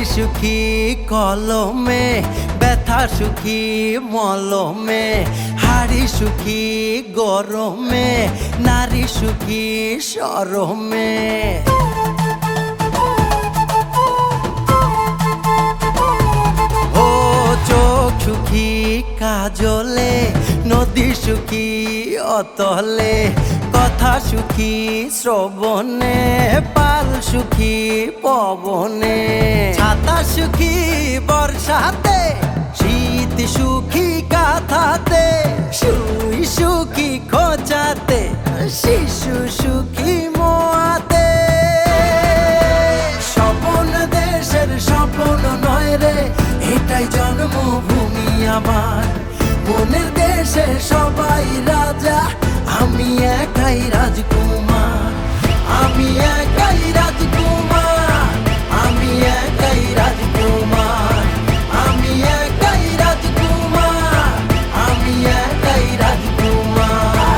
সুখী কলমে, ব্যথা সুখী মলমে, হাড়ি সুখী গরমে, নারী সুখী শরমে। ও চোখ সুখী কাজলে, নদী সুখী অতলে, কথা সুখী শ্রবণে, পাল সুখী পবনে, ছাতা সুখী বর্ষাতে, শীত সুখী কাঁথাতে, সুই সুখী খোঁচাতে, শিশু সুখী মোয়াতে। স্বপন দেশের স্বপন নয় রে, এটাই জন্মভূমি আমার। মনের দেশে সবাই রাজা, আমি একাই রাজকুমার, আমি একাই রাজকুমার, আমি একাই রাজকুমার, আমি একাই রাজকুমার, আমি একাই রাজকুমার।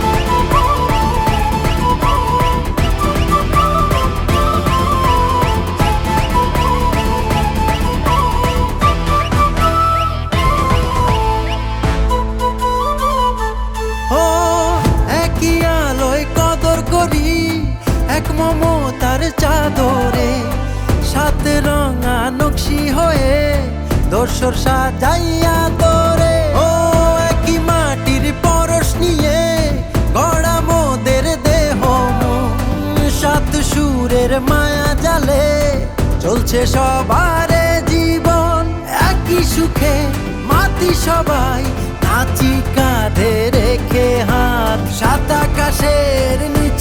ও একই আলোয় কদর করি, এক মমতার চাদরে, সাথে রঙা নকশি হয়ে দর্শর সাজাইয়া তোরে। ও একই মাটির পরশ নিয়ে গড়া মোদের দেহ মন, সাত সুরের মায়া জালে চলছে সবারে জীবন। একই সুখে মাতি সবাই, নাচি কাঁধে রেখে হাত, সাত আকাশের